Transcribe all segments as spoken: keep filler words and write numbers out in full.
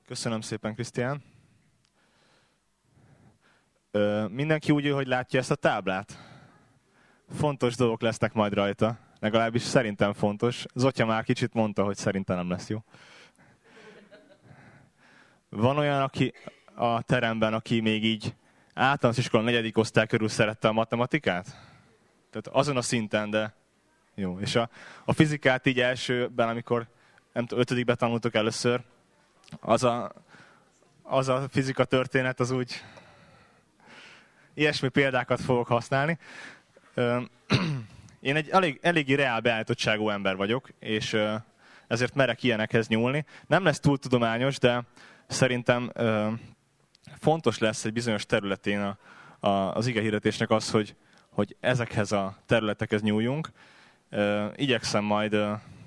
Köszönöm szépen, Krisztián. Mindenki úgy, hogy látja ezt a táblát? Fontos dolgok lesznek majd rajta. Legalábbis szerintem fontos. Zotya már kicsit mondta, hogy szerintem nem lesz jó. Van olyan, aki a teremben, aki még így általános iskola negyedik osztály körül szerette a matematikát? Tehát azon a szinten, de jó. És a, a fizikát így elsőben, amikor nem tudom, ötödikben tanultok először, az a, az a fizika történet, az úgy ilyesmi példákat fogok használni. Én egy elég, eléggé reál beállítottságú ember vagyok, és ezért merek ilyenekhez nyúlni. Nem lesz túl tudományos, de szerintem fontos lesz egy bizonyos területén a, a, az igehirdetésnek az, hogy, hogy ezekhez a területekhez nyúljunk. Igyekszem majd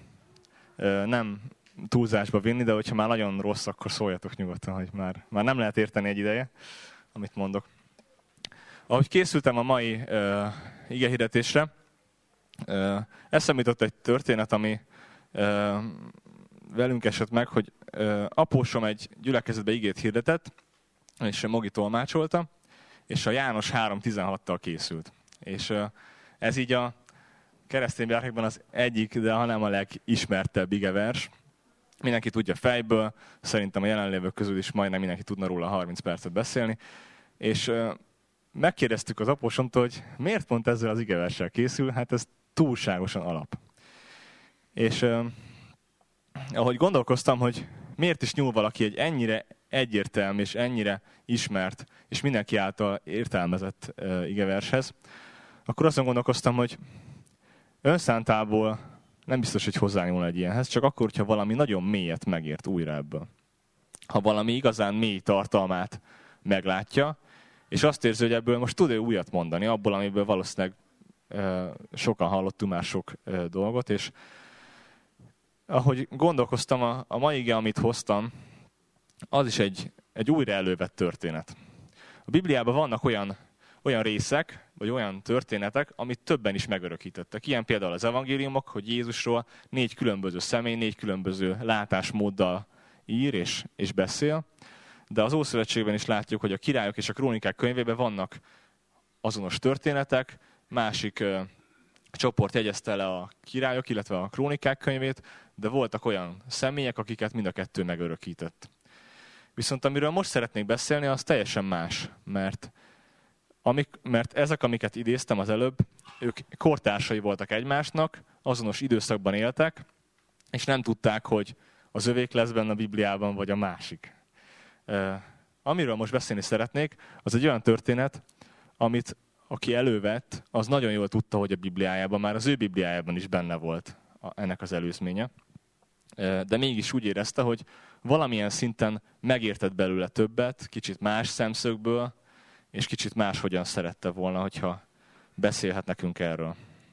nem túlzásba vinni, de hogyha már nagyon rossz, akkor szóljatok nyugodtan, hogy már, már nem lehet érteni egy ideje, amit mondok. Ahogy készültem a mai uh, igehirdetésre, uh, eszembe jutott egy történet, ami uh, velünk esett meg, hogy uh, apósom egy gyülekezetbe igét hirdetett, és Mogi tolmácsolta, és a János három tizenhattal készült. És uh, ez így a keresztény lélekben az egyik, de hanem a legismertebb igevers. Mindenki tudja fejből, szerintem a jelenlévők közül is majdnem mindenki tudna róla harminc percet beszélni. És uh, megkérdeztük az apósomtól, hogy miért pont ezzel az igeverssel készül, hát ez túlságosan alap. És uh, ahogy gondolkoztam, hogy miért is nyúl valaki egy ennyire egyértelmű és ennyire ismert és mindenki által értelmezett uh, igevershez, akkor azon gondolkoztam, hogy önszántából nem biztos, hogy hozzányúlna egy ilyenhez, csak akkor, hogyha valami nagyon mélyet megért újra ebből. Ha valami igazán mély tartalmát meglátja, és azt érzi, hogy ebből most tud ő újat mondani, abból, amiből valószínűleg e, sokan hallottunk már sok e, dolgot, és ahogy gondolkoztam, a, a mai ige, amit hoztam, az is egy, egy újra elővett történet. A Bibliában vannak olyan, olyan részek, vagy olyan történetek, amit többen is megörökítettek. Ilyen például az evangéliumok, hogy Jézusról négy különböző személy, négy különböző látásmóddal ír és, és beszél. De az Ószövetségben is látjuk, hogy a királyok és a krónikák könyvében vannak azonos történetek, másik ö, csoport jegyezte le a királyok, illetve a krónikák könyvét, de voltak olyan személyek, akiket mind a kettő megörökített. Viszont amiről most szeretnék beszélni, az teljesen más, mert, amik, mert ezek, amiket idéztem az előbb, ők kortársai voltak egymásnak, azonos időszakban éltek, és nem tudták, hogy az övék lesz benne a Bibliában, vagy a másik. Uh, amiről most beszélni szeretnék, az egy olyan történet, amit aki elővett, az nagyon jól tudta, hogy a Bibliájában, már az ő Bibliájában is benne volt a, ennek az előzménye. Uh, de mégis úgy érezte, hogy valamilyen szinten megértett belőle többet, kicsit más szemszögből, és kicsit máshogyan szerette volna, hogyha beszélhet nekünk erről.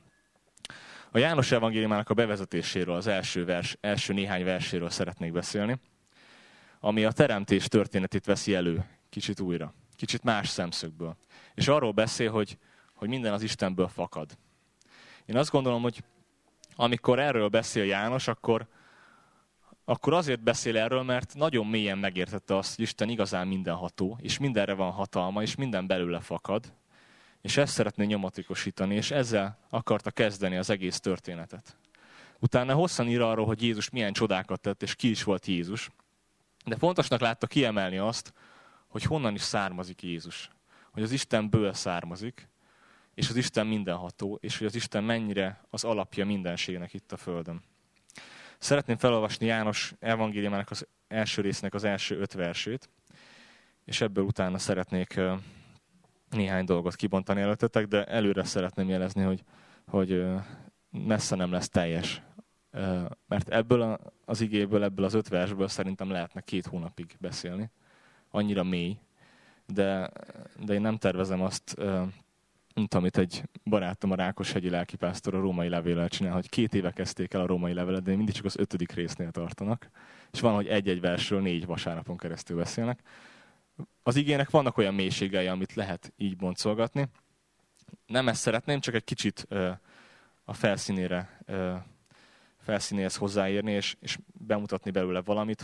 A János evangéliumának a bevezetéséről, az első, vers, első néhány verséről szeretnék beszélni, ami a teremtés történetét veszi elő kicsit újra, kicsit más szemszögből. És arról beszél, hogy, hogy minden az Istenből fakad. Én azt gondolom, hogy amikor erről beszél János, akkor, akkor azért beszél erről, mert nagyon mélyen megértette azt, hogy Isten igazán mindenható, és mindenre van hatalma, és minden belőle fakad. És ezt szeretné nyomatékosítani, és ezzel akarta kezdeni az egész történetet. Utána hosszan ír arról, hogy Jézus milyen csodákat tett, és ki is volt Jézus. De fontosnak látta kiemelni azt, hogy honnan is származik Jézus. Hogy az Istenből származik, és az Isten mindenható, és hogy az Isten mennyire az alapja mindenségnek itt a Földön. Szeretném felolvasni János evangéliumának az első résznek az első öt versét, és ebből utána szeretnék néhány dolgot kibontani előttetek, de előre szeretném jelezni, hogy, hogy messze nem lesz teljes. Mert ebből az igéből, ebből az öt versből szerintem lehetne két hónapig beszélni. Annyira mély. De, de én nem tervezem azt, mint amit egy barátom, a Rákoshegyi lelkipásztor a római levéllel csinál, hogy két éve kezdték el a római levelet, de mindig csak az ötödik résznél tartanak. És van, hogy egy-egy versről négy vasárnapon keresztül beszélnek. Az igének vannak olyan mélységei, amit lehet így boncolgatni. Nem ezt szeretném, csak egy kicsit a felszínére felszínéhez hozzáérni, és, és bemutatni belőle valamit, hogy,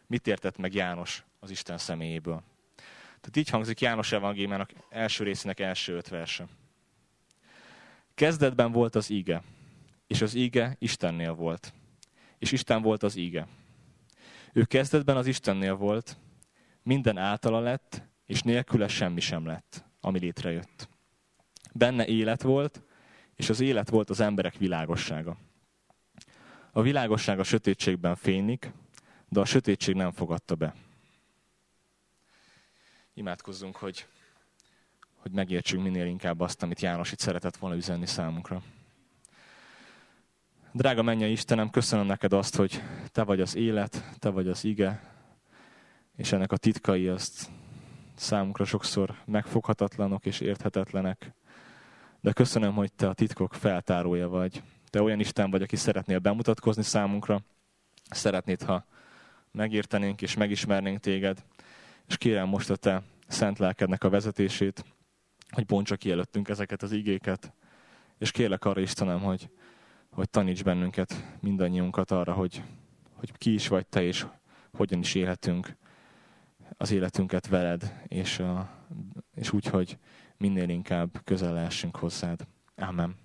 mit értett meg János az Isten személyéből. Tehát így hangzik János evangéliumának első részének első öt verse. Kezdetben volt az íge, és az íge Istennél volt, és Isten volt az íge. Ő kezdetben az Istennél volt, minden általa lett, és nélküle semmi sem lett, ami létrejött. Benne élet volt, és az élet volt az emberek világossága. A világosság a sötétségben fénylik, de a sötétség nem fogadta be. Imádkozzunk, hogy, hogy megértsünk minél inkább azt, amit János itt szeretett volna üzenni számunkra. Drága mennyei Istenem, köszönöm neked azt, hogy te vagy az élet, te vagy az ige, és ennek a titkai azt számunkra sokszor megfoghatatlanok és érthetetlenek. De köszönöm, hogy te a titkok feltárója vagy. Te olyan Isten vagy, aki szeretnél bemutatkozni számunkra. Szeretnéd, ha megértenénk és megismernénk téged. És kérem most a te szent lelkednek a vezetését, hogy bontsa ki előttünk ezeket az igéket. És kérlek arra, Istenem, hogy, hogy taníts bennünket, mindannyiunkat arra, hogy, hogy ki is vagy te, és hogyan is élhetünk az életünket veled, és, a, és úgy, hogy minél inkább közel lehessünk hozzád. Ámen.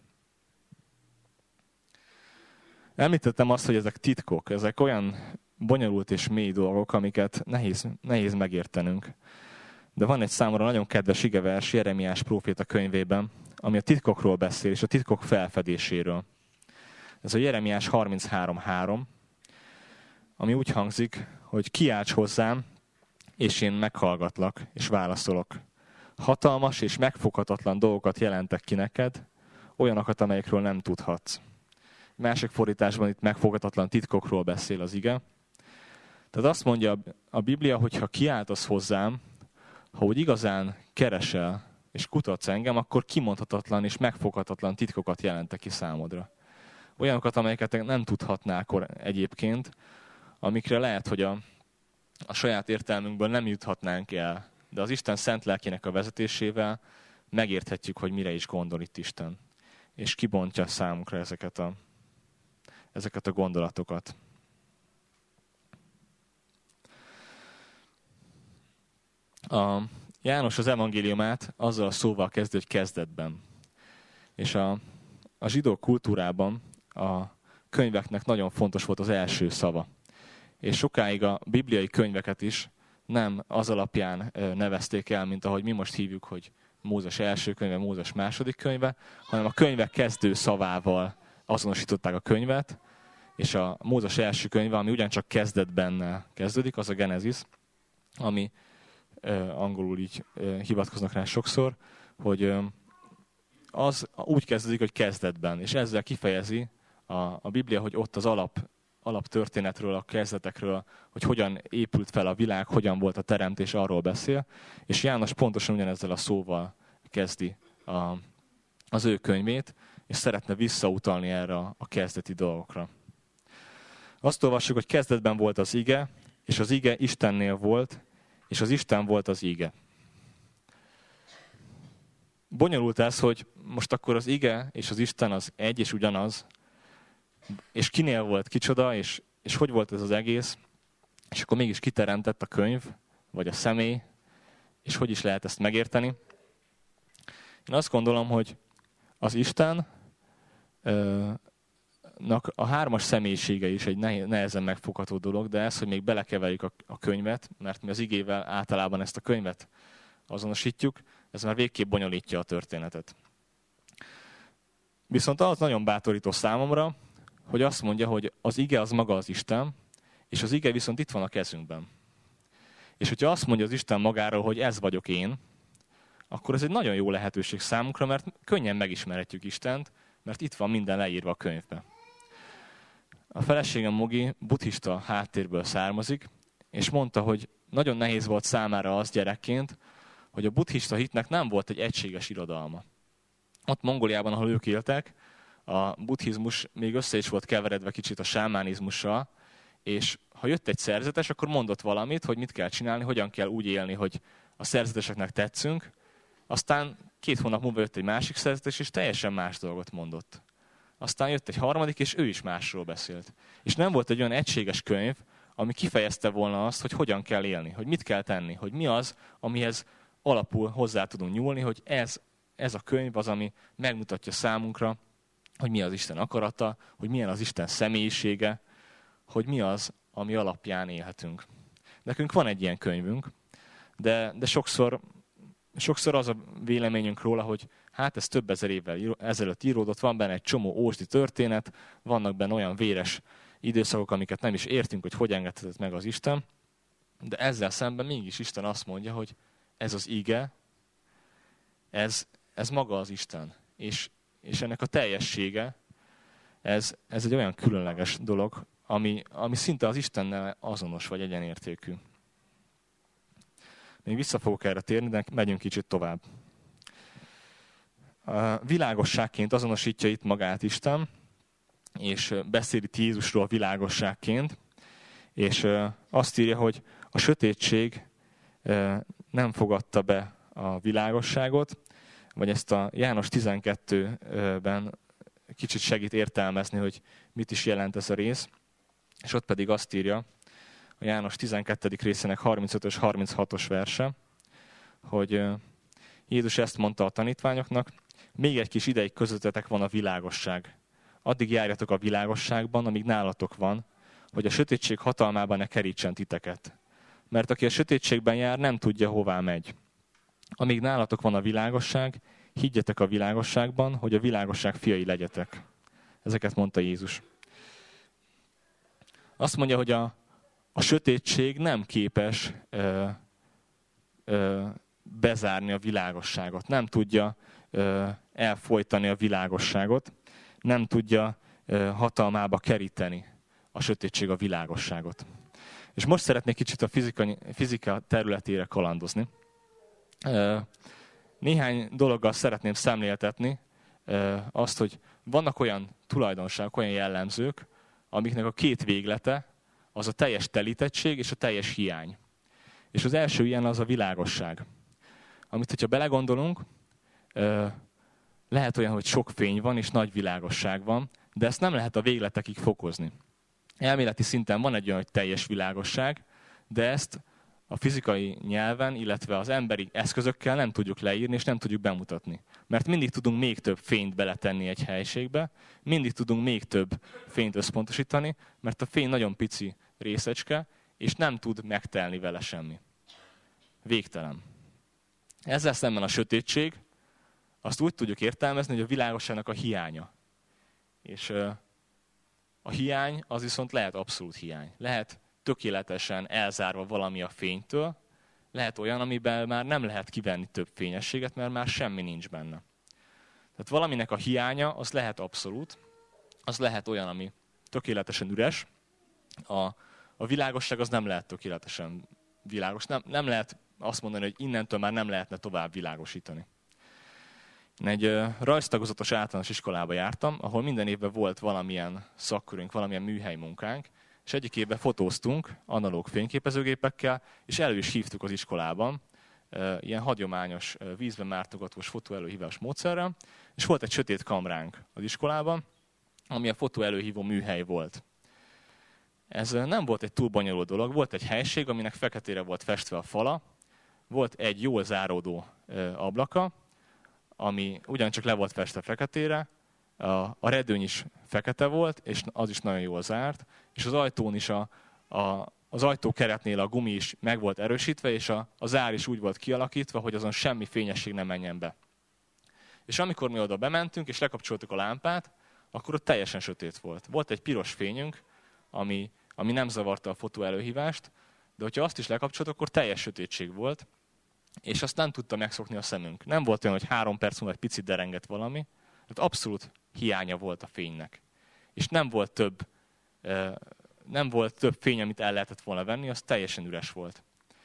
Említettem azt, hogy ezek titkok, ezek olyan bonyolult és mély dolgok, amiket nehéz, nehéz megértenünk. De van egy számomra nagyon kedves igevers Jeremiás próféta könyvében, ami a titkokról beszél, és a titkok felfedéséről. Ez a Jeremiás harminchárom három, ami úgy hangzik, hogy kiálts hozzám, és én meghallgatlak, és válaszolok. Hatalmas és megfoghatatlan dolgokat jelentek ki neked, olyanokat, amelyekről nem tudhatsz. Másik fordításban itt megfoghatatlan titkokról beszél az ige. Tehát azt mondja a Biblia, hogy ha kiáltasz hozzám, ha úgy igazán keresel és kutatsz engem, akkor kimondhatatlan és megfoghatatlan titkokat jelentek ki számodra. Olyanokat, amelyeket nem tudhatnál egyébként, amikre lehet, hogy a, a saját értelmünkből nem juthatnánk el. De az Isten szent lelkének a vezetésével megérthetjük, hogy mire is gondol itt Isten. És kibontja számunkra ezeket a, ezeket a gondolatokat. A János az evangéliumát azzal a szóval kezdi, hogy kezdetben. És a, a zsidó kultúrában a könyveknek nagyon fontos volt az első szava. És sokáig a bibliai könyveket is nem az alapján nevezték el, mint ahogy mi most hívjuk, hogy Mózes első könyve, Mózes második könyve, hanem a könyvek kezdő szavával azonosították a könyvet, és a Mózes első könyve, ami ugyancsak kezdetben kezdődik, az a Genesis, ami angolul így hivatkoznak rá sokszor, hogy az úgy kezdődik, hogy kezdetben, és ezzel kifejezi a, a Biblia, hogy ott az alap, alaptörténetről, a kezdetekről, hogy hogyan épült fel a világ, hogyan volt a teremtés, arról beszél, és János pontosan ugyanezzel a szóval kezdi a, az ő könyvét, és szeretne visszautalni erre a kezdeti dolgokra. Azt olvassuk, hogy kezdetben volt az ige, és az ige Istennél volt, és az Isten volt az ige. Bonyolult ez, hogy most akkor az ige és az Isten az egy és ugyanaz, és kinél volt kicsoda, és, és hogy volt ez az egész, és akkor mégis kiteremtett a könyv, vagy a személy, és hogy is lehet ezt megérteni. Én azt gondolom, hogy az Istennak a hármas személyisége is egy nehezen megfogható dolog, de ez, hogy még belekeverjük a, a könyvet, mert mi az igével általában ezt a könyvet azonosítjuk, ez már végképp bonyolítja a történetet. Viszont az nagyon bátorító számomra, hogy azt mondja, hogy az ige az maga az Isten, és az ige viszont itt van a kezünkben. És hogyha azt mondja az Isten magáról, hogy ez vagyok én, akkor ez egy nagyon jó lehetőség számunkra, mert könnyen megismerhetjük Istent, mert itt van minden leírva a könyvben. A feleségem Mogi buddhista háttérből származik, és mondta, hogy nagyon nehéz volt számára az gyerekként, hogy a buddhista hitnek nem volt egy egységes irodalma. Ott Mongóliában, ahol ők éltek, a buddhizmus még össze is volt keveredve kicsit a sámánizmussal, és ha jött egy szerzetes, akkor mondott valamit, hogy mit kell csinálni, hogyan kell úgy élni, hogy a szerzeteseknek tetszünk. Aztán két hónap múlva jött egy másik szerzetes, és teljesen más dolgot mondott. Aztán jött egy harmadik, és ő is másról beszélt. És nem volt egy olyan egységes könyv, ami kifejezte volna azt, hogy hogyan kell élni, hogy mit kell tenni, hogy mi az, amihez alapul hozzá tudunk nyúlni, hogy ez, ez a könyv az, ami megmutatja számunkra, hogy mi az Isten akarata, hogy milyen az Isten személyisége, hogy mi az, ami alapján élhetünk. Nekünk van egy ilyen könyvünk, de, de sokszor, sokszor az a véleményünk róla, hogy hát ez több ezer évvel ezelőtt íródott, van benne egy csomó ósdi történet, vannak benne olyan véres időszakok, amiket nem is értünk, hogy hogy engedhetett meg az Isten, de ezzel szemben mégis Isten azt mondja, hogy ez az ige, ez, ez maga az Isten. És, és ennek a teljessége, ez, ez egy olyan különleges dolog, ami, ami szinte az Istennel azonos vagy egyenértékű. Még vissza fogok erre térni, de megyünk kicsit tovább. A világosságként azonosítja itt magát Isten, és beszél itt Jézusról világosságként, és azt írja, hogy a sötétség nem fogadta be a világosságot, vagy ezt a János tizenkettőben kicsit segít értelmezni, hogy mit is jelent ez a rész, és ott pedig azt írja, a János tizenkettedik részének harmincötös harminchatos verse, hogy Jézus ezt mondta a tanítványoknak, még egy kis ideig közöttetek van a világosság. Addig járjatok a világosságban, amíg nálatok van, hogy a sötétség hatalmában ne kerítsen titeket. Mert aki a sötétségben jár, nem tudja, hová megy. Amíg nálatok van a világosság, higgyetek a világosságban, hogy a világosság fiai legyetek. Ezeket mondta Jézus. Azt mondja, hogy a, a sötétség nem képes ö, ö, bezárni a világosságot. Nem tudja ö, elfojtani a világosságot. Nem tudja ö, hatalmába keríteni a sötétség a világosságot. És most szeretnék kicsit a fizika, fizika területére kalandozni. Ö, néhány dologgal szeretném szemléltetni ö, azt, hogy vannak olyan tulajdonságok, olyan jellemzők, amiknek a két véglete az a teljes telítettség és a teljes hiány. És az első ilyen az a világosság. Amit, hogyha belegondolunk, lehet olyan, hogy sok fény van és nagy világosság van, de ezt nem lehet a végletekig fokozni. Elméleti szinten van egy olyan, hogy teljes világosság, de ezt a fizikai nyelven, illetve az emberi eszközökkel nem tudjuk leírni, és nem tudjuk bemutatni. Mert mindig tudunk még több fényt beletenni egy helységbe, mindig tudunk még több fényt összpontosítani, mert a fény nagyon pici részecske, és nem tud megtelni vele semmi. Végtelen. Ezzel szemben a sötétség, azt úgy tudjuk értelmezni, hogy a világosságnak a hiánya. És a hiány az viszont lehet abszolút hiány. Lehet tökéletesen elzárva valami a fénytől, lehet olyan, amiben már nem lehet kivenni több fényességet, mert már semmi nincs benne. Tehát valaminek a hiánya, az lehet abszolút, az lehet olyan, ami tökéletesen üres. A, a világosság az nem lehet tökéletesen világos. Nem, nem lehet azt mondani, hogy innentől már nem lehetne tovább világosítani. Én egy rajztagozatos általános iskolába jártam, ahol minden évben volt valamilyen szakkörünk, valamilyen műhely munkánk, és egyik évben fotóztunk analóg fényképezőgépekkel, és elő is hívtuk az iskolában, ilyen hagyományos vízben mártogatós fotóelőhívás módszerrel, és volt egy sötét kamránk az iskolában, ami a fotóelőhívó műhely volt. Ez nem volt egy túl bonyolult dolog, volt egy helység, aminek feketére volt festve a fala, volt egy jól záródó ablaka, ami ugyancsak le volt festve feketére, a redőny is fekete volt, és az is nagyon jól zárt, és az ajtón is a, a, az ajtókeretnél a gumi is meg volt erősítve, és a, a zár is úgy volt kialakítva, hogy azon semmi fényesség nem menjen be. És amikor mi oda bementünk, és lekapcsoltuk a lámpát, akkor ott teljesen sötét volt. Volt egy piros fényünk, ami, ami nem zavarta a fotó előhívást, de hogyha azt is lekapcsoltuk, akkor teljes sötétség volt, és azt nem tudta megszokni a szemünk. Nem volt olyan, hogy három perc múlva egy picit derengett valami, tehát abszolút hiánya volt a fénynek. És nem volt több, nem volt több fény, amit el lehetett volna venni, az teljesen üres volt.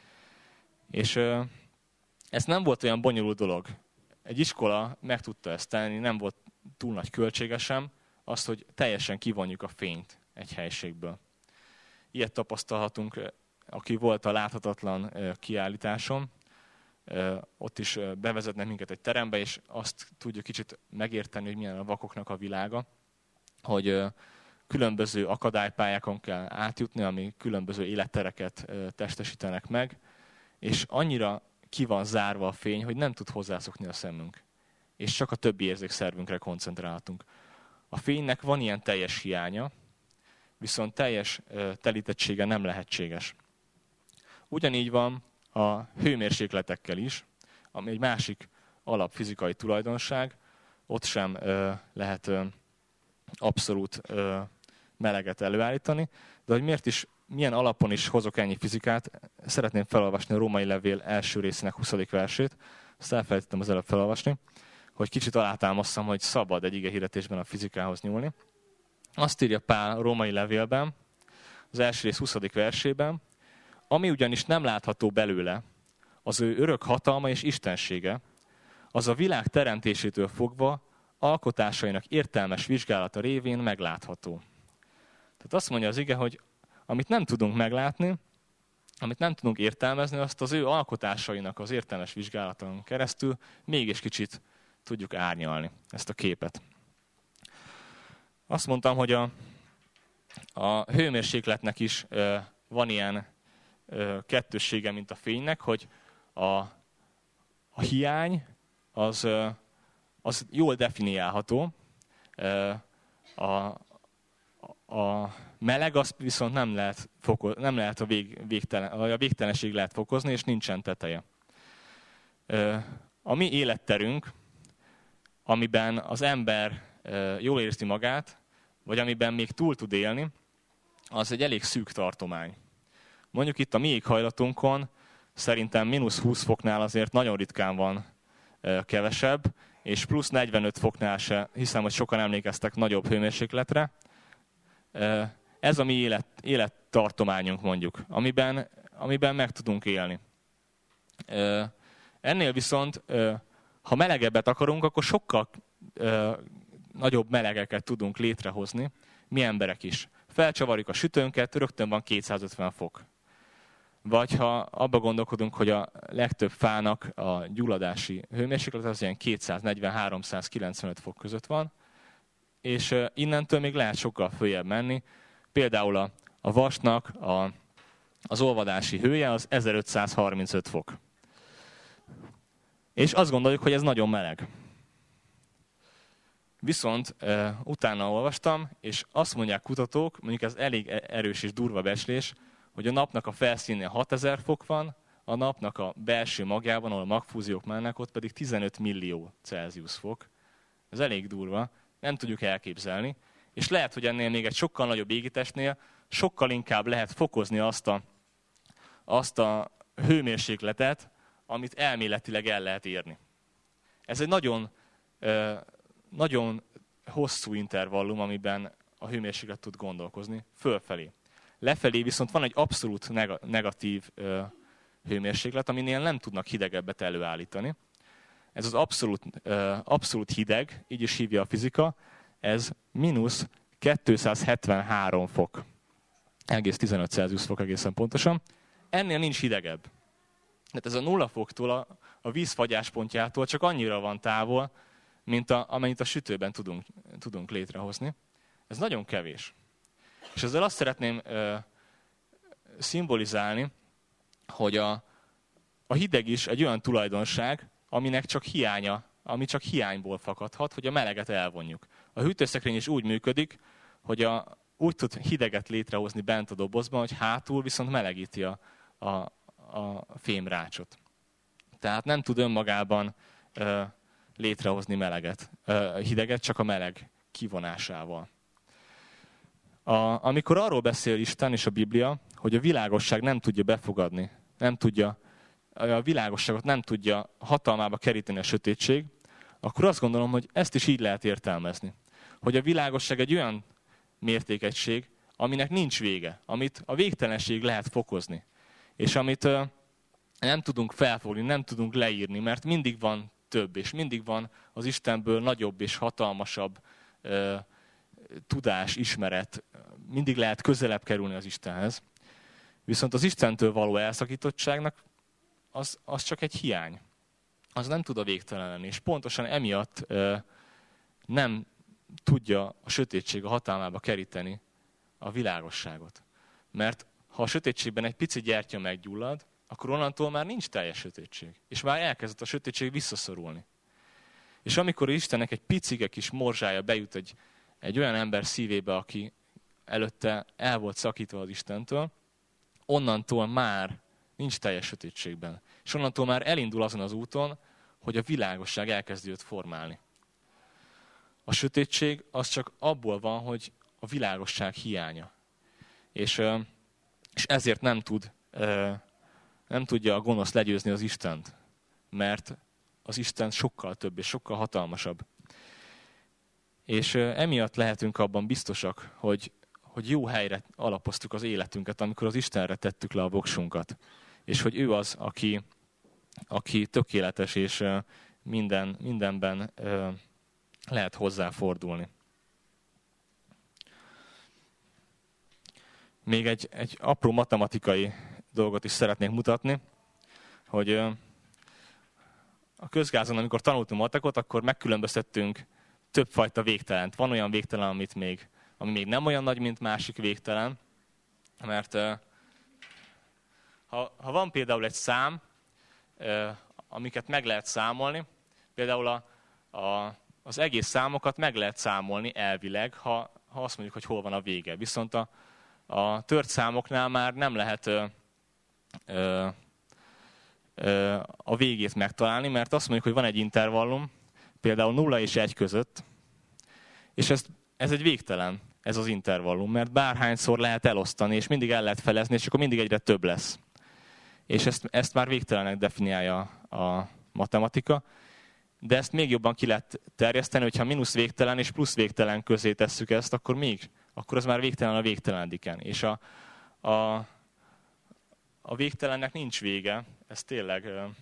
És ez nem volt olyan bonyolult dolog. Egy iskola meg tudta ezt tenni, nem volt túl nagy költsége sem, azt, hogy teljesen kivonjuk a fényt egy helységből. Ilyet tapasztalhatunk, aki volt a láthatatlan kiállításon, ott is bevezetnek minket egy terembe, és azt tudjuk kicsit megérteni, hogy milyen a vakoknak a világa, hogy különböző akadálypályákon kell átjutni, ami különböző élettereket testesítenek meg, és annyira ki van zárva a fény, hogy nem tud hozzászokni a szemünk. És csak a többi érzékszervünkre koncentrálhatunk. A fénynek van ilyen teljes hiánya, viszont teljes telítettsége nem lehetséges. Ugyanígy van a hőmérsékletekkel is, ami egy másik alapfizikai tulajdonság. Ott sem lehet abszolút meleget előállítani, de hogy miért is, milyen alapon is hozok ennyi fizikát, szeretném felolvasni a Római Levél első részének huszadik versét, ezt elfelejtettem az előbb felolvasni, hogy kicsit alátámasztam, hogy szabad egy igehirdetésben a fizikához nyúlni. Azt írja Pál a Római Levélben, az első rész huszadik versében, ami ugyanis nem látható belőle, az ő örök hatalma és istensége, az a világ teremtésétől fogva alkotásainak értelmes vizsgálata révén meglátható. Tehát azt mondja az ige, hogy amit nem tudunk meglátni, amit nem tudunk értelmezni, azt az ő alkotásainak az értelmes vizsgálaton keresztül mégis kicsit tudjuk árnyalni ezt a képet. Azt mondtam, hogy a, a hőmérsékletnek is ö, van ilyen ö, kettőssége, mint a fénynek, hogy a, a hiány az, ö, az jól definiálható, ö, a, a meleg azt viszont nem lehet, foko, nem lehet a, vég, végtelen, a végtelenség lehet fokozni, és nincsen teteje. Ö, a mi életterünk, amiben az ember ö, jól érzi magát, vagy amiben még túl tud élni, az egy elég szűk tartomány. Mondjuk itt a mi éghajlatunkon szerintem mínusz húsz foknál azért nagyon ritkán van ö, kevesebb, és plusz negyvenöt foknál se, hiszem, hogy sokan emlékeztek nagyobb hőmérsékletre. Ö, ez a mi élet, élettartományunk mondjuk, amiben, amiben meg tudunk élni. Ö, ennél viszont, ö, ha melegebbet akarunk, akkor sokkal ö, nagyobb melegeket tudunk létrehozni, mi emberek is. Felcsavarjuk a sütőnket, rögtön van kétszázötven fok. Vagy ha abba gondolkodunk, hogy a legtöbb fának a gyulladási hőmérséklet az ilyen kétszáznegyven-háromszázkilencvenöt fok között van, és innentől még lehet sokkal följebb menni. Például a, a vasnak a, az olvadási hője az ezerötszázharmincöt fok. És azt gondoljuk, hogy ez nagyon meleg. Viszont uh, utána olvastam, és azt mondják kutatók, mondjuk ez elég erős és durva becslés, hogy a napnak a felszínén hatezer fok van, a napnak a belső magjában, ahol a magfúziók mennek, ott pedig tizenöt millió Celsius fok. Ez elég durva, nem tudjuk elképzelni. És lehet, hogy ennél még egy sokkal nagyobb égitestnél sokkal inkább lehet fokozni azt a, azt a hőmérsékletet, amit elméletileg el lehet érni. Ez egy nagyon... Uh, nagyon hosszú intervallum, amiben a hőmérséklet tud gondolkozni, fölfelé. Lefelé viszont van egy abszolút negatív ö, hőmérséklet, aminél nem tudnak hidegebbet előállítani. Ez az abszolút, ö, abszolút hideg, így is hívja a fizika, ez mínusz kétszázhetvenhárom fok. Egész tizenöt Celsius fok egészen pontosan. Ennél nincs hidegebb. Tehát ez a nulla foktól, a, a víz fagyáspontjától csak annyira van távol, mint a, amennyit a sütőben tudunk, tudunk létrehozni. Ez nagyon kevés. És ezzel azt szeretném ö, szimbolizálni, hogy a, a hideg is egy olyan tulajdonság, aminek csak hiánya, ami csak hiányból fakadhat, hogy a meleget elvonjuk. A hűtőszekrény is úgy működik, hogy a, úgy tud hideget létrehozni bent a dobozban, hogy hátul viszont melegíti a, a, a fémrácsot. Tehát nem tud önmagában ö, létrehozni meleget, hideget, csak a meleg kivonásával. A, amikor arról beszél Isten és a Biblia, hogy a világosság nem tudja befogadni, nem tudja, a világosságot nem tudja hatalmába keríteni a sötétség, akkor azt gondolom, hogy ezt is így lehet értelmezni. Hogy a világosság egy olyan mértékegység, aminek nincs vége, amit a végtelenség lehet fokozni, és amit nem tudunk felfogni, nem tudunk leírni, mert mindig van több, és mindig van az Istenből nagyobb és hatalmasabb ö, tudás, ismeret. Mindig lehet közelebb kerülni az Istenhez. Viszont az Istentől való elszakítottságnak az, az csak egy hiány. Az nem tud a végtelen lenni. És pontosan emiatt ö, nem tudja a sötétség a hatalmába keríteni a világosságot. Mert ha a sötétségben egy pici gyertya meggyullad, akkor onnantól már nincs teljes sötétség. És már elkezdett a sötétség visszaszorulni. És amikor Istennek egy picike kis morzsája bejut egy, egy olyan ember szívébe, aki előtte el volt szakítva az Istentől, onnantól már nincs teljes sötétségben. És onnantól már elindul azon az úton, hogy a világosság elkezdi őt formálni. A sötétség az csak abból van, hogy a világosság hiánya. És, és ezért nem tud, nem tudja a gonosz legyőzni az Istent. Mert az Isten sokkal több és sokkal hatalmasabb. És emiatt lehetünk abban biztosak, hogy, hogy jó helyre alapoztuk az életünket, amikor az Istenre tettük le a voksunkat. És hogy ő az, aki, aki tökéletes, és minden, mindenben lehet hozzáfordulni. Még egy, egy apró matematikai dolgot is szeretnék mutatni, hogy a közgázon, amikor tanultunk matekot, akkor megkülönböztettünk többfajta végtelent. Van olyan végtelen, amit még, ami még nem olyan nagy, mint másik végtelen, mert ha, ha van például egy szám, amiket meg lehet számolni, például a, a, az egész számokat meg lehet számolni elvileg, ha, ha azt mondjuk, hogy hol van a vége. Viszont a, a tört számoknál már nem lehet ö, ö, ö, a végét megtalálni, mert azt mondjuk, hogy van egy intervallum, például nulla és egy között, és ez, ez egy végtelen, ez az intervallum, mert bárhányszor lehet elosztani, és mindig el lehet felezni, és akkor mindig egyre több lesz. És ezt, ezt már végtelenek definiálja a matematika, de ezt még jobban ki lehet terjeszteni, hogyha mínusz végtelen és plusz végtelen közé tesszük ezt, akkor még, akkor az már végtelen a végtelenediken. És a, a, a végtelennek nincs vége, ez tényleg...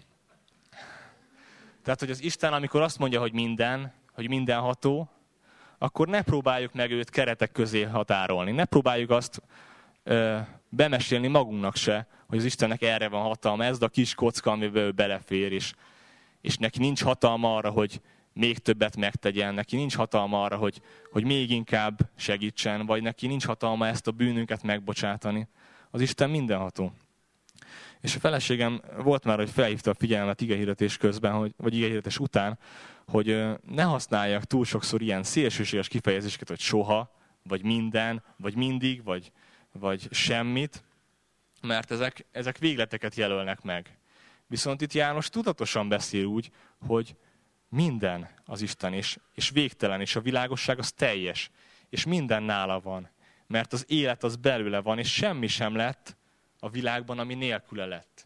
Tehát, hogy az Isten, amikor azt mondja, hogy minden, hogy mindenható, akkor ne próbáljuk meg őt keretek közé határolni. Ne próbáljuk azt ö, bemesélni magunknak se, hogy az Istennek erre van hatalma, ez a kis kocka, amiben ő belefér, és, és neki nincs hatalma arra, hogy még többet megtegyen, neki nincs hatalma arra, hogy, hogy még inkább segítsen, vagy neki nincs hatalma ezt a bűnünket megbocsátani. Az Isten mindenható. És a feleségem volt már, hogy felhívta a figyelmet igehirdetés közben, hogy, vagy igehirdetés után, hogy ne használjak túl sokszor ilyen szélsőséges kifejezéseket, hogy soha, vagy minden, vagy mindig, vagy, vagy semmit, mert ezek, ezek végleteket jelölnek meg. Viszont itt János tudatosan beszél úgy, hogy minden az Isten, és, és végtelen, és a világosság az teljes, és minden nála van. Mert az élet az belőle van, és semmi sem lett a világban, ami nélküle lett.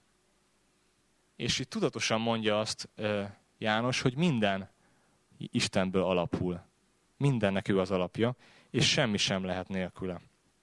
És itt tudatosan mondja azt János, hogy minden Istenből alapul. Mindennek ő az alapja, és semmi sem lehet nélküle.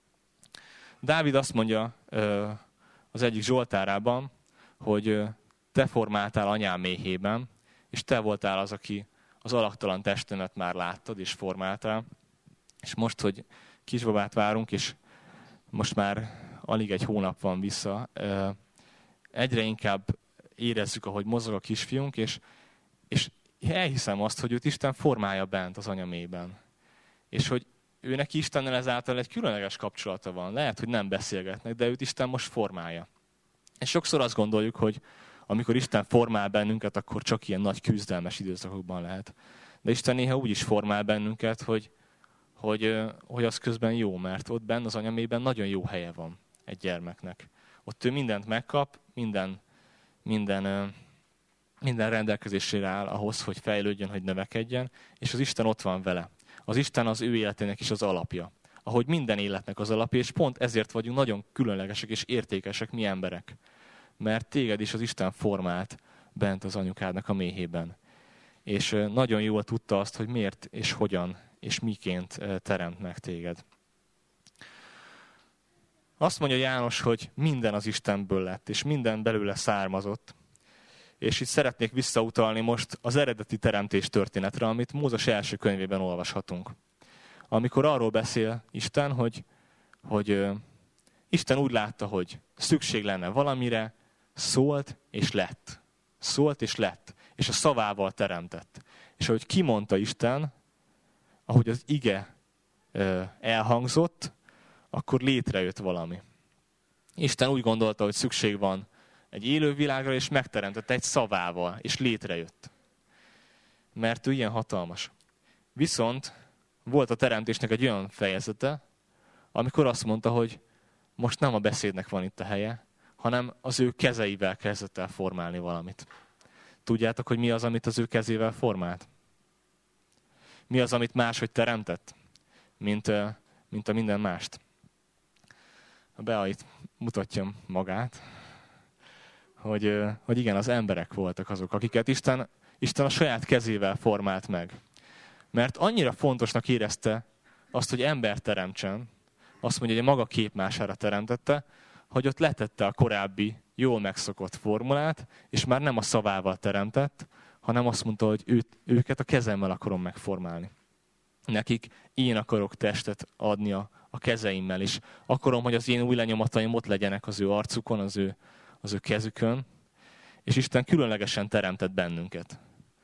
Dávid azt mondja az egyik zsoltárában, hogy te formáltál anyám méhében, és te voltál az, aki az alaktalan testemet már láttad, és formáltál. És most, hogy kisbabát várunk, és most már alig egy hónap van vissza, egyre inkább érezzük, ahogy mozog a kisfiunk, és, és elhiszem azt, hogy őt Isten formálja bent az anyamében. És hogy ő neki Istennel ezáltal egy különleges kapcsolata van. Lehet, hogy nem beszélgetnek, de őt Isten most formálja. És sokszor azt gondoljuk, hogy amikor Isten formál bennünket, akkor csak ilyen nagy küzdelmes időszakokban lehet. De Isten néha úgy is formál bennünket, hogy, hogy, hogy az közben jó, mert ott benne az anyamében nagyon jó helye van egy gyermeknek. Ott ő mindent megkap, minden, minden, minden rendelkezésére áll ahhoz, hogy fejlődjön, hogy növekedjen, és az Isten ott van vele. Az Isten az ő életének is az alapja. Ahogy minden életnek az alapja, és pont ezért vagyunk nagyon különlegesek és értékesek mi emberek. Mert téged is az Isten formált bent az anyukádnak a méhében. És nagyon jól tudta azt, hogy miért és hogyan és miként teremt meg téged. Azt mondja János, hogy minden az Istenből lett, és minden belőle származott. És itt szeretnék visszautalni most az eredeti teremtés történetre, amit Mózes első könyvében olvashatunk. Amikor arról beszél Isten, hogy, hogy Isten úgy látta, hogy szükség lenne valamire, szólt és lett. Szólt és lett. És a szavával teremtett. És ahogy kimondta Isten, ahogy az ige elhangzott, akkor létrejött valami. Isten úgy gondolta, hogy szükség van egy élő világra, és megteremtette egy szavával, és létrejött. Mert ő ilyen hatalmas. Viszont volt a teremtésnek egy olyan fejezete, amikor azt mondta, hogy most nem a beszédnek van itt a helye, hanem az ő kezeivel kezdett el formálni valamit. Tudjátok, hogy mi az, amit az ő kezével formált? Mi az, amit máshogy teremtett, mint, mint a minden mást? A Bea itt mutatja magát, hogy, hogy igen, az emberek voltak azok, akiket Isten, Isten a saját kezével formált meg. Mert annyira fontosnak érezte azt, hogy ember teremtsen, azt mondja, hogy a maga képmására teremtette, hogy ott letette a korábbi, jól megszokott formulát, és már nem a szavával teremtett, hanem azt mondta, hogy őt, őket a kezemmel akarom megformálni. Nekik én akarok testet adni a, a kezeimmel is. Akarom, hogy az én új lenyomataim ott legyenek az ő arcukon, az ő, az ő kezükön. És Isten különlegesen teremtett bennünket.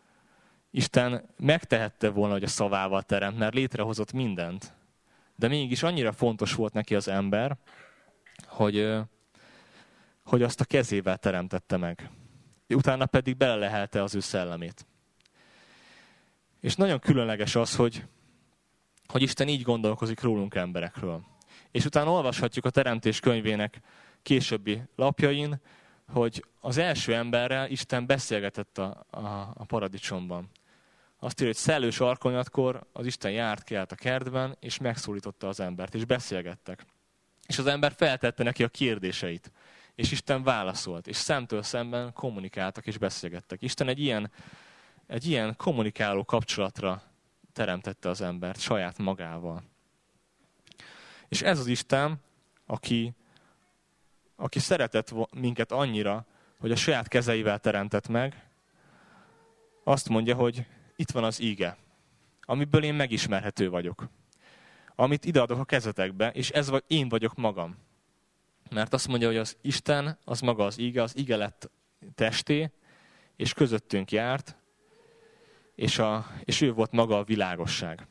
Isten megtehette volna, hogy a szavával teremt, mert létrehozott mindent. De mégis annyira fontos volt neki az ember, hogy, hogy azt a kezével teremtette meg. Utána pedig belelehelte az ő szellemét. És nagyon különleges az, hogy, hogy Isten így gondolkozik rólunk emberekről. És utána olvashatjuk a Teremtés könyvének későbbi lapjain, hogy az első emberrel Isten beszélgetett a, a, a paradicsomban. Azt írja, hogy szellős arkonyatkor az Isten járt, kelt a kertben, és megszólította az embert, és beszélgettek. És az ember feltette neki a kérdéseit, és Isten válaszolt, és szemtől szemben kommunikáltak és beszélgettek. Isten egy ilyen, egy ilyen kommunikáló kapcsolatra teremtette az embert saját magával. És ez az Isten, aki, aki szeretett minket annyira, hogy a saját kezeivel teremtett meg, azt mondja, hogy itt van az íge, amiből én megismerhető vagyok. Amit ideadok a kezetekbe, és ez vagy én vagyok magam. Mert azt mondja, hogy az Isten, az maga az íge, az íge lett testé, és közöttünk járt, és, a, és ő volt maga a világosság.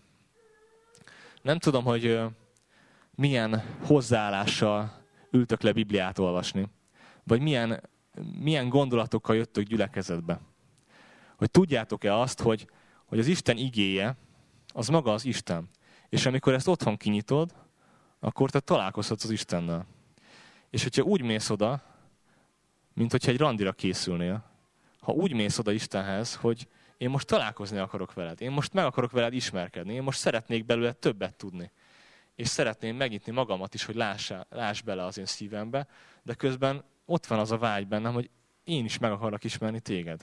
Nem tudom, hogy milyen hozzáállással ültök le Bibliát olvasni, vagy milyen, milyen gondolatokkal jöttök gyülekezetbe. Hogy tudjátok-e azt, hogy, hogy az Isten igéje, az maga az Isten. És amikor ezt otthon kinyitod, akkor te találkozhatsz az Istennel. És hogyha úgy mész oda, mint hogyha egy randira készülnél, ha úgy mész oda Istenhez, hogy én most találkozni akarok veled, én most meg akarok veled ismerkedni, én most szeretnék belőle többet tudni, és szeretném megnyitni magamat is, hogy lássá, láss bele az én szívembe, de közben ott van az a vágy bennem, hogy én is meg akarok ismerni téged.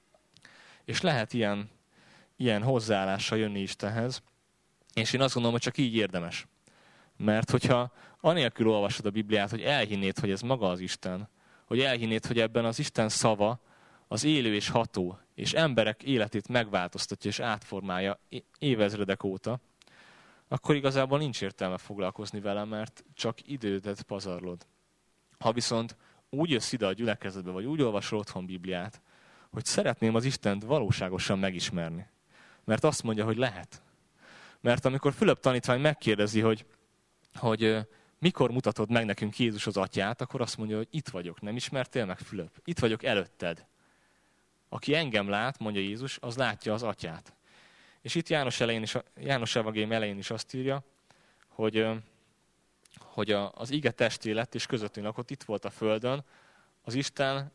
És lehet ilyen, ilyen hozzáállással jönni Istenhez, és én azt gondolom, hogy csak így érdemes. Mert hogyha anélkül olvasod a Bibliát, hogy elhinnéd, hogy ez maga az Isten, hogy elhinnéd, hogy ebben az Isten szava az élő és ható, és emberek életét megváltoztatja és átformálja évezredek óta, akkor igazából nincs értelme foglalkozni vele, mert csak idődet pazarlod. Ha viszont úgy jössz ide a gyülekezetbe, vagy úgy olvasol otthon Bibliát, hogy szeretném az Istent valóságosan megismerni. Mert azt mondja, hogy lehet. Mert amikor Fülöp tanítvány megkérdezi, hogy, hogy mikor mutatod meg nekünk Jézus az atyát, akkor azt mondja, hogy itt vagyok, nem ismertél meg, Fülöp? Itt vagyok előtted. Aki engem lát, mondja Jézus, az látja az atyát. És itt János, elején is, János evangélium elején is azt írja, hogy, hogy az ige testé lett, és közöttünk lakott, itt volt a földön. Az Isten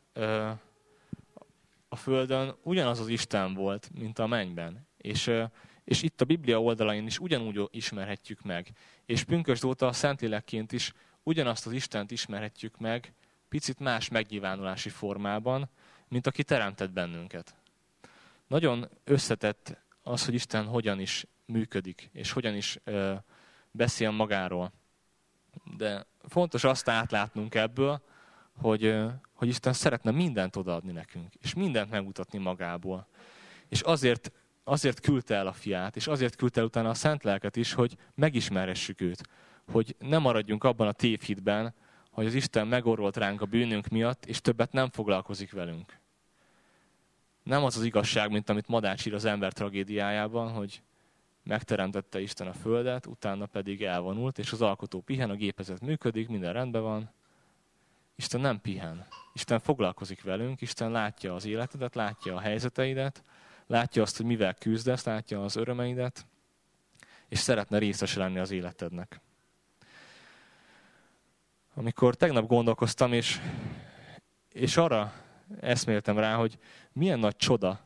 a földön ugyanaz az Isten volt, mint a mennyben. És, és itt a Biblia oldalain is ugyanúgy ismerhetjük meg. És pünkösd óta a Szentlélekként is ugyanazt az Istent ismerhetjük meg, picit más megnyilvánulási formában, mint aki teremtett bennünket. Nagyon összetett az, hogy Isten hogyan is működik, és hogyan is ö, beszél magáról. De fontos azt átlátnunk ebből, hogy, ö, hogy Isten szeretne mindent odaadni nekünk, és mindent megmutatni magából. És azért, azért küldte el a fiát, és azért küldte el utána a Szent Lelket is, hogy megismerhessük őt. Hogy ne maradjunk abban a tévhitben, hogy az Isten megorvolt ránk a bűnünk miatt, és többet nem foglalkozik velünk. Nem az az igazság, mint amit Madács ír az ember tragédiájában, hogy megteremtette Isten a földet, utána pedig elvonult, és az alkotó pihen, a gépezet működik, minden rendben van. Isten nem pihen. Isten foglalkozik velünk, Isten látja az életedet, látja a helyzeteidet, látja azt, hogy mivel küzdesz, látja az örömeidet, és szeretne részes lenni az életednek. Amikor tegnap gondolkoztam, és, és arra eszméltem rá, hogy milyen nagy csoda,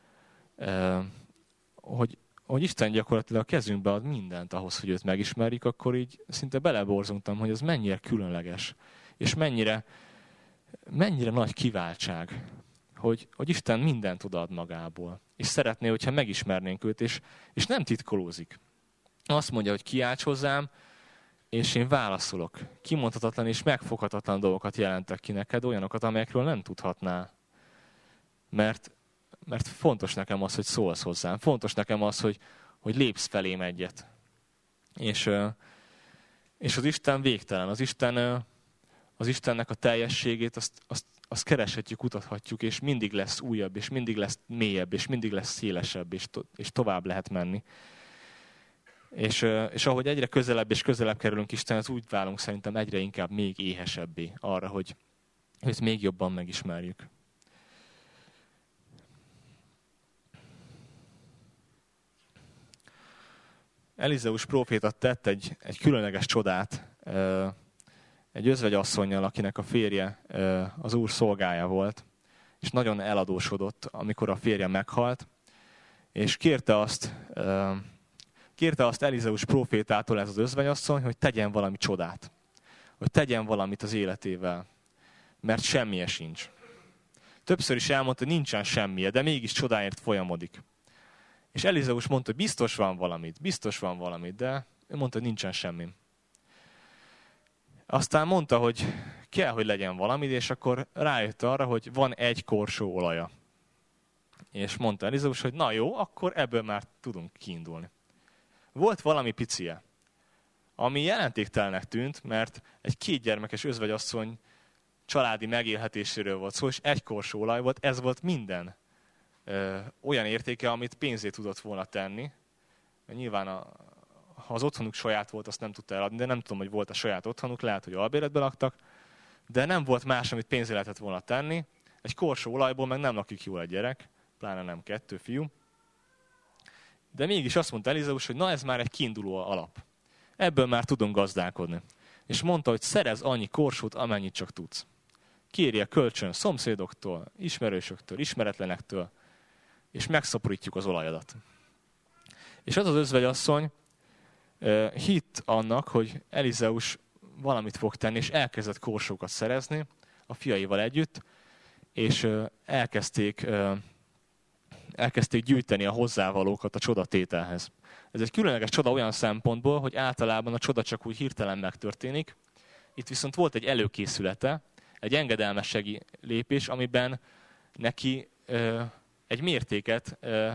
hogy, hogy Isten gyakorlatilag a kezünkbe ad mindent ahhoz, hogy őt megismerjük, akkor így szinte beleborzongtam, hogy ez mennyire különleges, és mennyire, mennyire nagy kiváltság, hogy, hogy Isten mindent odaad magából, és szeretné, hogyha megismernénk őt, és, és nem titkolózik. Azt mondja, hogy kiálts hozzám, és én válaszolok. Kimondhatatlan és megfoghatatlan dolgokat jelentek ki neked, olyanokat, amelyekről nem tudhatnál. Mert, mert fontos nekem az, hogy szólsz hozzám. Fontos nekem az, hogy, hogy lépsz felém egyet. És, és az Isten végtelen. Az, Isten, az Istennek a teljességét, azt, azt, azt kereshetjük, kutathatjuk, és mindig lesz újabb, és mindig lesz mélyebb, és mindig lesz szélesebb, és, to, és tovább lehet menni. És, és ahogy egyre közelebb és közelebb kerülünk Istenhez, úgy válunk szerintem egyre inkább még éhesebbé arra, hogy őt még jobban megismerjük. Elizeus próféta tett egy, egy különleges csodát egy özvegyasszonnyal, akinek a férje az Úr szolgája volt, és nagyon eladósodott, amikor a férje meghalt, és kérte azt, kérte azt Elizeus prófétától ez az özvegyasszony, hogy tegyen valami csodát, hogy tegyen valamit az életével, mert semmije sincs. Többször is elmondta, hogy nincsen semmije, de mégis csodáért folyamodik. És Elizeus mondta, hogy biztos van valamit, biztos van valamit, de ő mondta, hogy nincsen semmi. Aztán mondta, hogy kell, hogy legyen valami, és akkor rájött arra, hogy van egy korsó olaja. És mondta Elizeus, hogy na jó, akkor ebből már tudunk kiindulni. Volt valami picie, ami jelentéktelnek tűnt, mert egy kétgyermekes özvegyasszony családi megélhetéséről volt szó, és egy korsó olaj volt, ez volt minden ö, olyan értéke, amit pénzé tudott volna tenni. Nyilván a, ha az otthonuk saját volt, azt nem tudta eladni, de nem tudom, hogy volt a saját otthonuk, lehet, hogy albéletben laktak, de nem volt más, amit pénzé lehetett volna tenni. Egy korsó olajból meg nem lakik jól egy gyerek, pláne nem kettő fiú. De mégis azt mondta Elizeus, hogy na ez már egy kiinduló alap. Ebből már tudunk gazdálkodni. És mondta, hogy szerez annyi korsót, amennyit csak tudsz. Kérje kölcsön szomszédoktól, ismerősöktől, ismeretlenektől, és megszaporítjuk az olajadat. És az az özvegyasszony hitt annak, hogy Elizeus valamit fog tenni, és elkezdett korsókat szerezni a fiaival együtt, és elkezdték, elkezdték gyűjteni a hozzávalókat a csodatételhez. Ez egy különleges csoda olyan szempontból, hogy általában a csoda csak úgy hirtelen megtörténik. Itt viszont volt egy előkészülete, egy engedelmességi lépés, amiben neki ö, egy mértéket ö,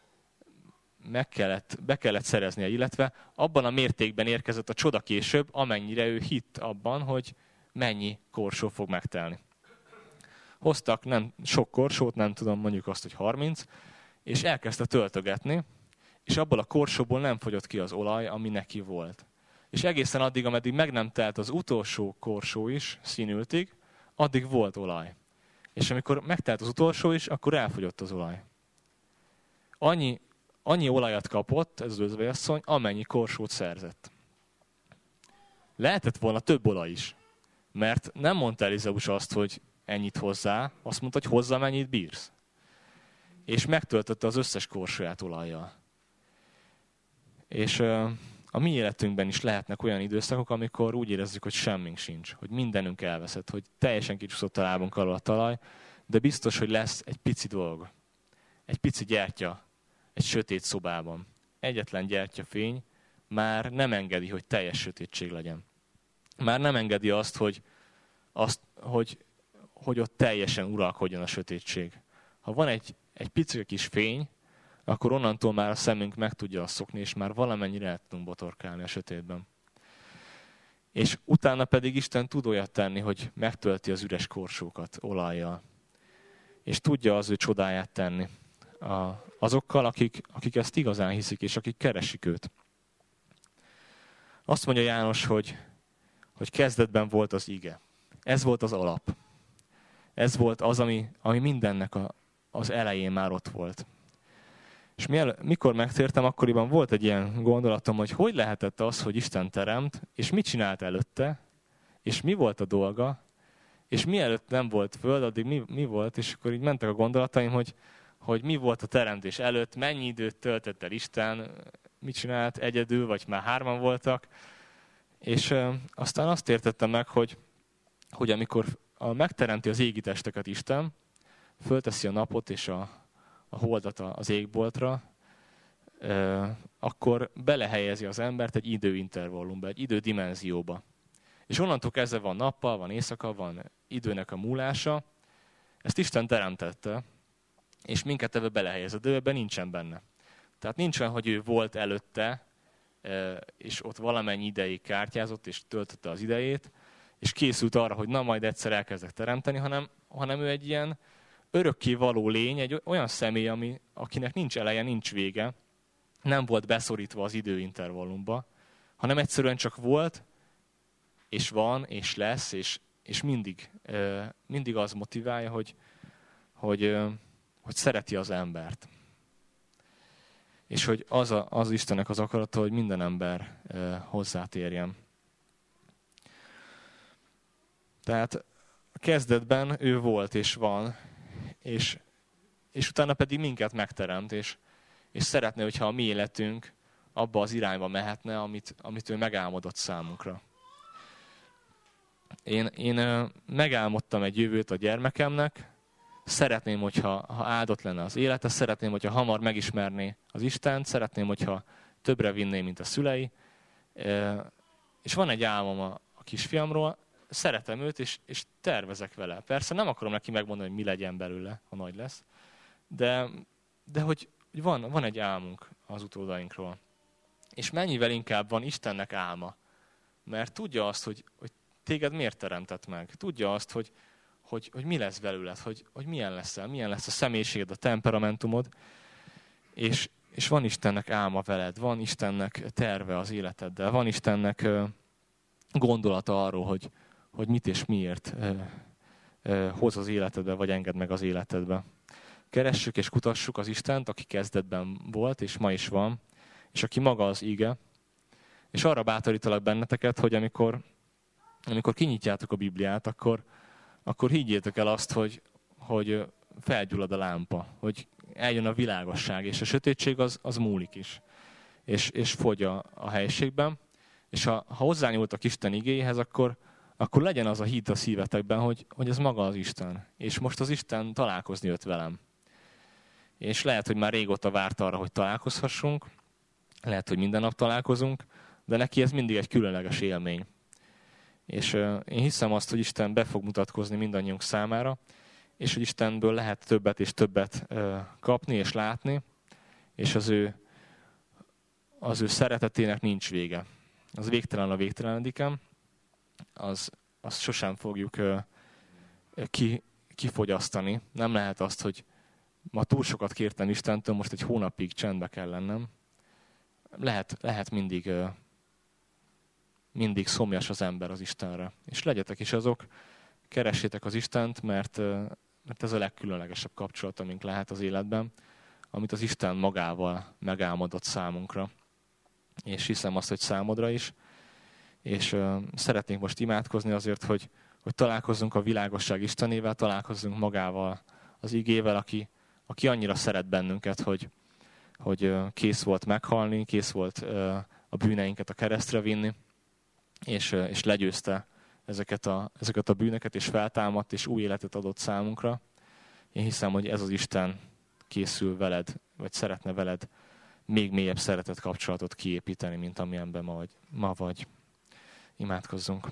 meg kellett, be kellett szereznie, illetve abban a mértékben érkezett a csoda később, amennyire ő hitt abban, hogy mennyi korsó fog megtelni. Hoztak nem sok korsót, nem tudom, mondjuk azt, hogy harminc, és elkezdte töltögetni, és abból a korsóból nem fogyott ki az olaj, ami neki volt. És egészen addig, ameddig meg nem telt az utolsó korsó is színültig, addig volt olaj. És amikor megtelt az utolsó is, akkor elfogyott az olaj. Annyi, annyi olajat kapott ez az özvegyasszony, amennyi korsót szerzett. Lehetett volna több olaj is, mert nem mondta Elizeus azt, hogy ennyit hozzá, azt mondta, hogy hozzá mennyit bírsz. És megtöltötte az összes korsóját olajjal. És a mi életünkben is lehetnek olyan időszakok, amikor úgy érezzük, hogy semmink sincs, hogy mindenünk elveszett, hogy teljesen kicsúszott a lábunk alól a talaj, de biztos, hogy lesz egy pici dolog. Egy pici gyertya egy sötét szobában. Egyetlen gyertyafény már nem engedi, hogy teljes sötétség legyen. Már nem engedi azt, hogy, azt, hogy, hogy ott teljesen uralkodjon a sötétség. Ha van egy, egy pici kis fény, akkor onnantól már a szemünk meg tudja azt szokni, és már valamennyire el tudunk botorkálni a sötétben. És utána pedig Isten tud olyat tenni, hogy megtölti az üres korsókat olajjal. És tudja az ő csodáját tenni a, azokkal, akik, akik ezt igazán hiszik, és akik keresik őt. Azt mondja János, hogy, hogy kezdetben volt az ige. Ez volt az alap. Ez volt az, ami, ami mindennek a, az elején már ott volt. És miel, mikor megtértem, akkoriban volt egy ilyen gondolatom, hogy hogy lehetett az, hogy Isten teremt, és mit csinált előtte, és mi volt a dolga, és mielőtt nem volt föld, addig mi, mi volt, és akkor így mentek a gondolataim, hogy, hogy mi volt a teremtés előtt, mennyi időt töltött el Isten, mit csinált egyedül, vagy már hárman voltak. És e, aztán azt értettem meg, hogy, hogy amikor a, megteremti az égi testeket Isten, fölteszi a napot és a, a holdat az égboltra, e, akkor belehelyezi az embert egy időintervallumba, egy idődimenzióba. És onnantól kezdve van nappal, van éjszaka, van időnek a múlása. Ezt Isten teremtette, és minket ebbe belehelyez. A dőlben nincsen benne. Tehát nincs olyan, hogy ő volt előtte, és ott valamennyi ideig kártyázott, és töltötte az idejét, és készült arra, hogy na, majd egyszer elkezdek teremteni, hanem, hanem ő egy ilyen örökké való lény, egy olyan személy, ami, akinek nincs eleje, nincs vége, nem volt beszorítva az időintervallumba, hanem egyszerűen csak volt, és van, és lesz, és, és mindig, mindig az motiválja, hogy, hogy, hogy szereti az embert. És hogy az, a, az Istennek az akarata, hogy minden ember hozzátérjen. Tehát a kezdetben ő volt és van, és, és utána pedig minket megteremt, és, és szeretné, hogyha a mi életünk abba az irányba mehetne, amit, amit ő megálmodott számunkra. Én, én megálmodtam egy jövőt a gyermekemnek, szeretném, hogyha ha áldott lenne az élete, szeretném, hogyha hamar megismerné az Istent, szeretném, hogyha többre vinné, mint a szülei. És van egy álmom a, a kisfiamról, szeretem őt, és, és tervezek vele. Persze nem akarom neki megmondani, hogy mi legyen belőle, ha nagy lesz, de, de hogy van, van egy álmunk az utódainkról. És mennyivel inkább van Istennek álma, mert tudja azt, hogy, hogy téged miért teremtett meg. Tudja azt, hogy, hogy, hogy mi lesz belőled, hogy, hogy milyen leszel, milyen lesz a személyiséged, a temperamentumod. És, és van Istennek álma veled, van Istennek terve az életeddel, van Istennek gondolata arról, hogy, hogy mit és miért hoz az életedbe, vagy enged meg az életedbe. Keressük és kutassuk az Istent, aki kezdetben volt, és ma is van, és aki maga az ige. És arra bátorítalak benneteket, hogy amikor Amikor kinyitjátok a Bibliát, akkor, akkor higgyétek el azt, hogy, hogy felgyullad a lámpa, hogy eljön a világosság, és a sötétség az, az múlik is, és, és fogy a, a helyiségben. És ha, ha hozzányúltak Isten igéhez, akkor, akkor legyen az a hit a szívetekben, hogy, hogy ez maga az Isten. És most az Isten találkozni jött velem. És lehet, hogy már régóta várt arra, hogy találkozhassunk, lehet, hogy minden nap találkozunk, de neki ez mindig egy különleges élmény. És uh, én hiszem azt, hogy Isten be fog mutatkozni mindannyiunk számára, és hogy Istenből lehet többet és többet uh, kapni és látni, és az ő, az ő szeretetének nincs vége. Az végtelen a végtelenediken, az, azt sosem fogjuk uh, ki, kifogyasztani. Nem lehet azt, hogy ma túl sokat kértem Istentől, most egy hónapig csendbe kell lennem. Lehet, lehet mindig... Uh, mindig szomjas az ember az Istenre. És legyetek is azok, keressétek az Istent, mert, mert ez a legkülönlegesebb kapcsolat, amink lehet az életben, amit az Isten magával megálmodott számunkra. És hiszem azt, hogy számodra is. És uh, szeretnénk most imádkozni azért, hogy, hogy találkozzunk a világosság Istenével, találkozzunk magával, az igével, aki, aki annyira szeret bennünket, hogy, hogy uh, kész volt meghalni, kész volt uh, a bűneinket a keresztre vinni, És, és legyőzte ezeket a, ezeket a bűnöket, és feltámadt, és új életet adott számunkra. Én hiszem, hogy ez az Isten készül veled, vagy szeretne veled még mélyebb szeretett kapcsolatot kiépíteni, mint amilyenben ma vagy. Ma vagy. Imádkozzunk.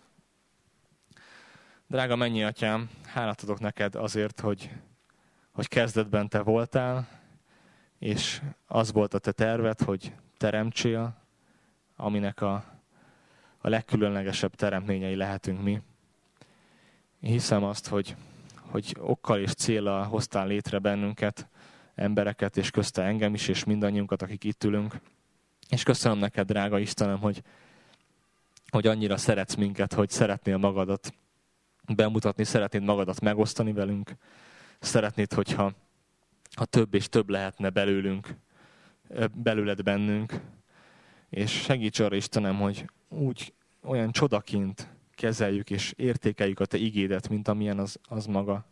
Drága mennyi atyám, hálát adok neked azért, hogy, hogy kezdetben te voltál, és az volt a te terved, hogy teremtsél, aminek a A legkülönlegesebb teremtményei lehetünk mi. Én hiszem azt, hogy, hogy okkal és céllal hoztál létre bennünket embereket, és közte engem is, és mindannyiunkat, akik itt ülünk. És köszönöm neked, drága Istenem, hogy, hogy annyira szeretsz minket, hogy szeretnél magadat bemutatni, szeretnéd magadat megosztani velünk, szeretnéd, hogyha ha több és több lehetne belőlünk, belőled bennünk, és segíts arra, Istenem, hogy úgy olyan csodaként kezeljük és értékeljük a te igédet, mint amilyen az, az maga.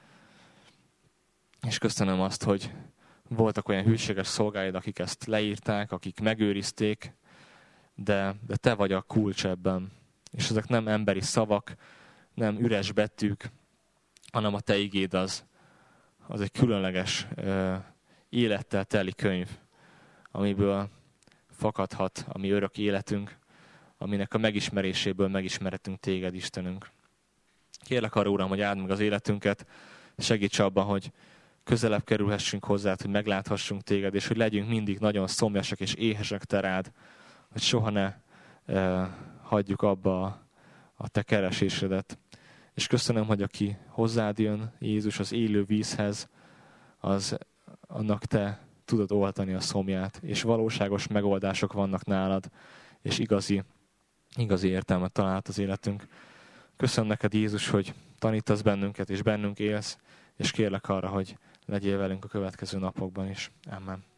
És köszönöm azt, hogy voltak olyan hűséges szolgáid, akik ezt leírták, akik megőrizték, de, de te vagy a kulcs ebben. És ezek nem emberi szavak, nem üres betűk, hanem a te igéd az, az egy különleges uh, élettel teli könyv, amiből fakadhat a mi örök életünk, aminek a megismeréséből megismerhetünk téged, Istenünk. Kérlek arra, Uram, hogy áld meg az életünket, segíts abban, hogy közelebb kerülhessünk hozzád, hogy megláthassunk téged, és hogy legyünk mindig nagyon szomjasak és éhesek te rád, hogy soha ne eh, hagyjuk abba a, a te keresésedet. És köszönöm, hogy aki hozzád jön, Jézus, az élő vízhez, az annak te tudod oltani a szomját, és valóságos megoldások vannak nálad, és igazi, igazi értelmet talált az életünk. Köszönöm neked, Jézus, hogy tanítasz bennünket, és bennünk élsz, és kérlek arra, hogy legyél velünk a következő napokban is. Amen.